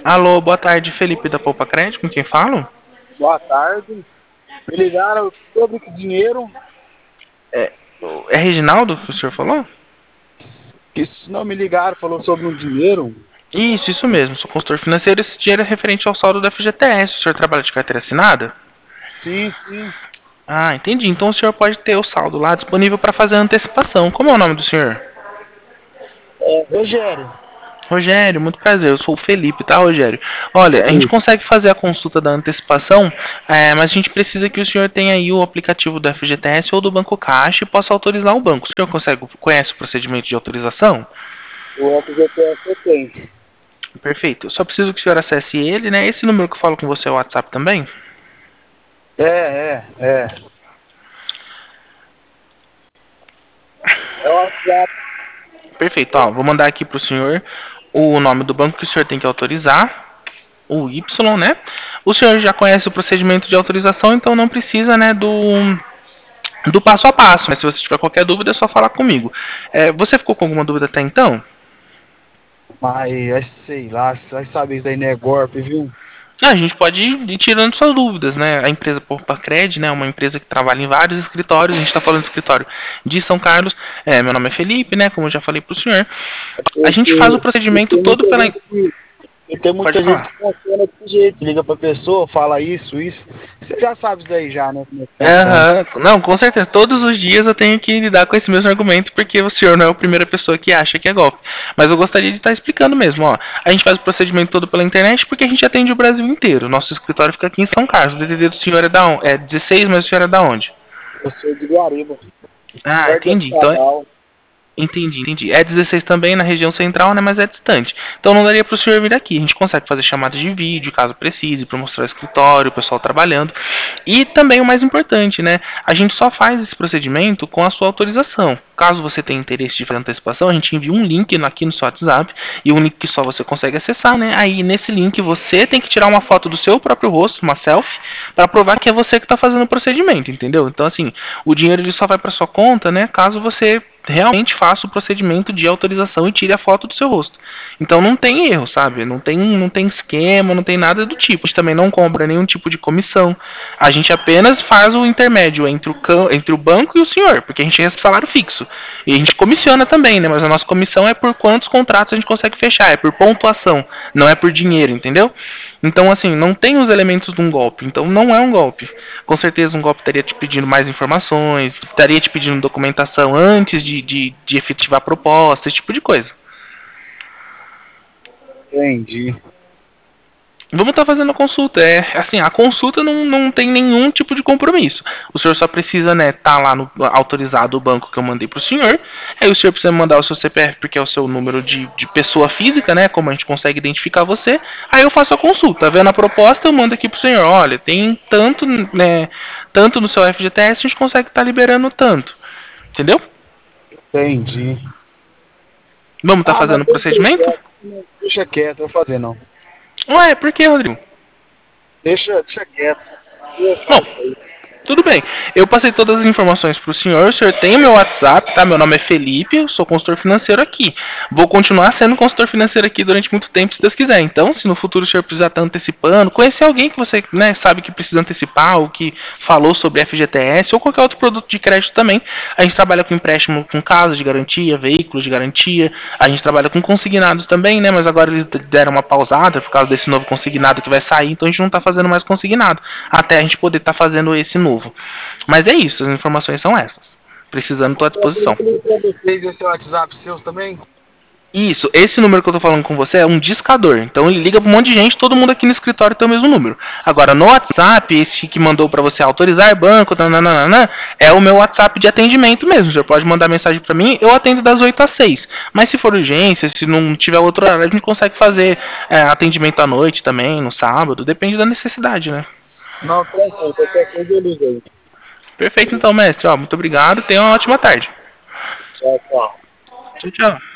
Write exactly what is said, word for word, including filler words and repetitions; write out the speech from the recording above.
Alô, boa tarde, Felipe da Poupa Crédito, com quem falo? Boa tarde. Me ligaram sobre que dinheiro. É, é Reginaldo que o senhor falou? Que se não me ligaram, falou sobre um dinheiro. Isso, isso mesmo, sou consultor financeiro. Esse dinheiro é referente ao saldo do F G T S. O senhor trabalha de carteira assinada? Sim, sim. Ah, entendi. Então o senhor pode ter o saldo lá disponível para fazer a antecipação. Como é o nome do senhor? É, Rogério. Rogério, muito prazer. Eu sou o Felipe, tá, Rogério? Olha, a gente consegue fazer a consulta da antecipação, é, mas a gente precisa que o senhor tenha aí o aplicativo do F G T S ou do Banco Caixa e possa autorizar o banco. O senhor consegue, conhece o procedimento de autorização? O F G T S eu tenho. Perfeito. Eu só preciso que o senhor acesse ele, né? Esse número que eu falo com você é o WhatsApp também? É, é, é. É o WhatsApp. Perfeito. Ó, vou mandar aqui pro senhor o nome do banco que o senhor tem que autorizar, o Y, né? O senhor já conhece o procedimento de autorização, então não precisa, né, do, do passo a passo. Mas se você tiver qualquer dúvida, é só falar comigo. É, você ficou com alguma dúvida até então? Mas, sei lá, vai saber isso daí não é golpe, viu? Ah, a gente pode ir tirando suas dúvidas, né? A empresa Poupa-Cred, né, é uma empresa que trabalha em vários escritórios. A gente está falando do escritório de São Carlos. É, meu nome é Felipe, né? Como eu já falei para o senhor. A gente faz o Porque, procedimento porque todo muita pela. gente que E tem Pode muita gente falar. que funciona desse jeito, liga pra pessoa, fala isso, isso. Você já sabe isso daí já, né? Como é que funciona. Aham, não, com certeza. Todos os dias eu tenho que lidar com esse mesmo argumento, porque o senhor não é a primeira pessoa que acha que é golpe. Mas eu gostaria de estar explicando mesmo, ó. A gente faz o procedimento todo pela internet porque a gente atende o Brasil inteiro. Nosso escritório fica aqui em São Carlos. O D D D do senhor é da onde? É dezesseis, mas o senhor é da onde? Eu sou de Guariba, Ah, perto da entendi. Então é. Estatal. Entendi, entendi. É dezesseis também na região central, né? Mas é distante. Então não daria para o senhor vir aqui. A gente consegue fazer chamadas de vídeo, caso precise, para mostrar o escritório, o pessoal trabalhando. E também o mais importante, né? A gente só faz esse procedimento com a sua autorização. Caso você tenha interesse de fazer antecipação, a gente envia um link aqui no seu WhatsApp e um link que só você consegue acessar, né? Aí nesse link você tem que tirar uma foto do seu próprio rosto, uma selfie, para provar que é você que está fazendo o procedimento, entendeu? Então assim, o dinheiro ele só vai para sua conta, né? Caso você realmente faça o procedimento de autorização e tire a foto do seu rosto. Então não tem erro, sabe? Não tem, não tem esquema, não tem nada do tipo. A gente também não cobra nenhum tipo de comissão. A gente apenas faz o intermédio entre o, entre o banco e o senhor, porque a gente recebe salário fixo. E a gente comissiona também, né? Mas a nossa comissão é por quantos contratos a gente consegue fechar, é por pontuação, não é por dinheiro, entendeu? Então, assim, não tem os elementos de um golpe. Então, não é um golpe. Com certeza, um golpe estaria te pedindo mais informações, estaria te pedindo documentação antes de, de, de efetivar a proposta, esse tipo de coisa. Entendi. Vamos estar fazendo a consulta. É, assim, a consulta não, não tem nenhum tipo de compromisso. O senhor só precisa, né, tá lá no autorizado o banco que eu mandei para o senhor. Aí o senhor precisa mandar o seu C P F porque é o seu número de, de pessoa física, né, como a gente consegue identificar você. Aí eu faço a consulta. Vendo a proposta, eu mando aqui pro senhor. Olha, tem tanto, né, tanto no seu F G T S, a gente consegue estar liberando tanto. Entendeu? Entendi. Vamos estar Ah, mas fazendo o deixa procedimento? quieto, deixa quieto, eu vou fazer não. Ué, por que, Rodrigo? Deixa, deixa quieto. Eu Não, faço aí. tudo bem. Eu passei todas as informações para o senhor. O senhor tem o meu WhatsApp, tá? Meu nome é Felipe, eu sou consultor financeiro aqui. Vou continuar sendo consultor financeiro aqui durante muito tempo, se Deus quiser. Então, se no futuro o senhor precisar estar antecipando, conhecer alguém que você, né, sabe que precisa antecipar, ou que falou sobre F G T S, ou qualquer outro produto de crédito também, a gente trabalha com empréstimo com casas de garantia, veículos de garantia. A gente trabalha com consignados também, né? Mas agora eles deram uma pausada por causa desse novo consignado que vai sair, então a gente não está fazendo mais consignado, até a gente poder estar fazendo esse novo. Mas é isso, as informações são essas. Precisando, estou à disposição. Vocês esse WhatsApp seus também? Isso, esse número que eu tô falando com você é um discador. Então ele liga para um monte de gente, todo mundo aqui no escritório tem o mesmo número. Agora no WhatsApp, esse que mandou para você autorizar banco, nananana, é o meu WhatsApp de atendimento mesmo. Você pode mandar mensagem para mim, eu atendo das oito às seis. Mas se for urgência, se não tiver outro horário, a gente consegue fazer é, atendimento à noite também, no sábado, depende da necessidade, né? Não, tranquilo, qualquer coisa eu ligo aí. Perfeito então, mestre. Ó, muito obrigado, tenha uma ótima tarde. Tchau, tchau. Tchau, tchau.